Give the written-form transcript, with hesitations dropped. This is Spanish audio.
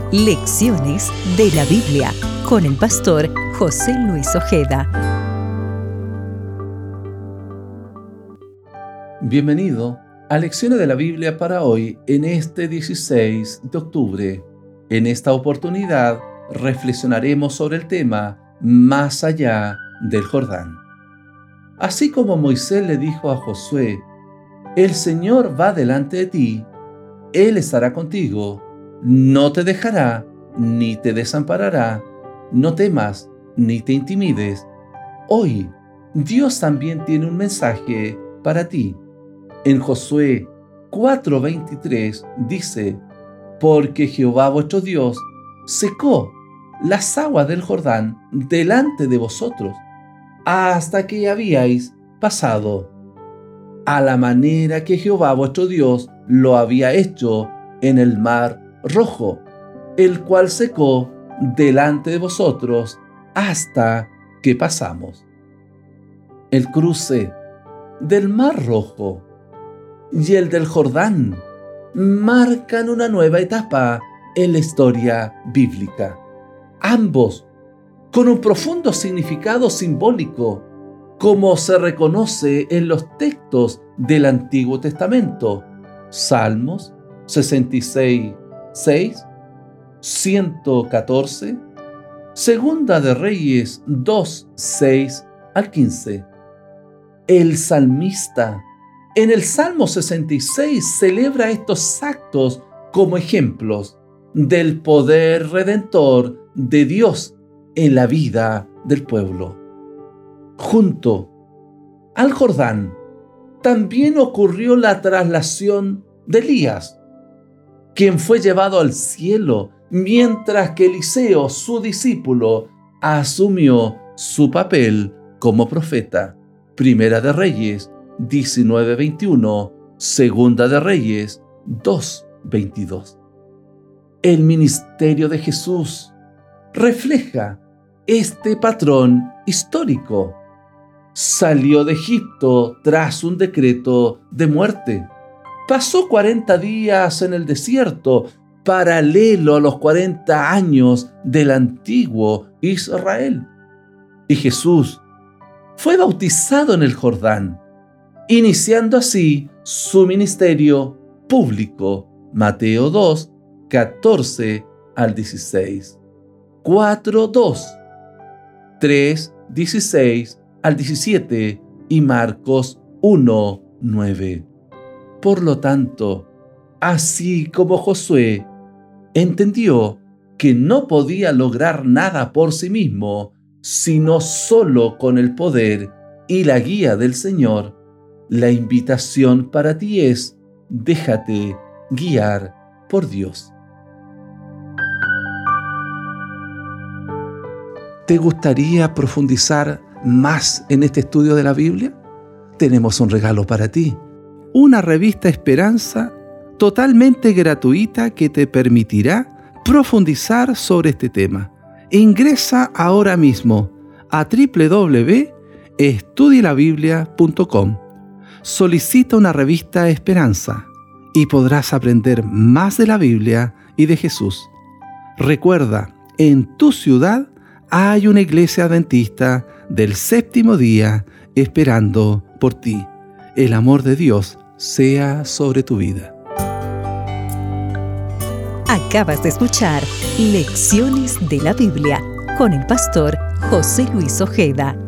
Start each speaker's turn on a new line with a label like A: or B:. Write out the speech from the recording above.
A: Lecciones de la Biblia con el pastor José Luis Ojeda.
B: Bienvenido a Lecciones de la Biblia para hoy, en este 16 de octubre. En esta oportunidad reflexionaremos sobre el tema Más allá del Jordán. Así como Moisés le dijo a Josué: el Señor va delante de ti, Él estará contigo, no te dejará ni te desamparará, no temas ni te intimides. Hoy, Dios también tiene un mensaje para ti. En Josué 4:23 dice: porque Jehová vuestro Dios secó las aguas del Jordán delante de vosotros, hasta que habíais pasado, a la manera que Jehová vuestro Dios lo había hecho en el mar Rojo, el cual secó delante de vosotros hasta que pasamos. El cruce del mar Rojo y el del Jordán marcan una nueva etapa en la historia bíblica, ambos con un profundo significado simbólico, como se reconoce en los textos del Antiguo Testamento: Salmos 66:6, 114, Segunda de Reyes 2:6 al 15. El salmista en el Salmo 66 celebra estos actos como ejemplos del poder redentor de Dios en la vida del pueblo. Junto al Jordán también ocurrió la traslación de Elías, quien fue llevado al cielo, mientras que Eliseo, su discípulo, asumió su papel como profeta. Primera de Reyes 19:21, Segunda de Reyes 2:22. El ministerio de Jesús refleja este patrón histórico. Salió de Egipto tras un decreto de muerte. Pasó 40 días en el desierto, paralelo a los 40 años del antiguo Israel. Y Jesús fue bautizado en el Jordán, iniciando así su ministerio público. Mateo 2, 14 al 16. 4:2, 3, 16 al 17 y Marcos 1:9. Por lo tanto, así como Josué entendió que no podía lograr nada por sí mismo, sino solo con el poder y la guía del Señor, la invitación para ti es: déjate guiar por Dios. ¿Te gustaría profundizar más en este estudio de la Biblia? Tenemos un regalo para ti: una revista Esperanza totalmente gratuita que te permitirá profundizar sobre este tema. Ingresa ahora mismo a www.estudielabiblia.com. Solicita una revista Esperanza y podrás aprender más de la Biblia y de Jesús. Recuerda, en tu ciudad hay una iglesia adventista del séptimo día esperando por ti. El amor de Dios sea sobre tu vida.
A: Acabas de escuchar Lecciones de la Biblia con el pastor José Luis Ojeda.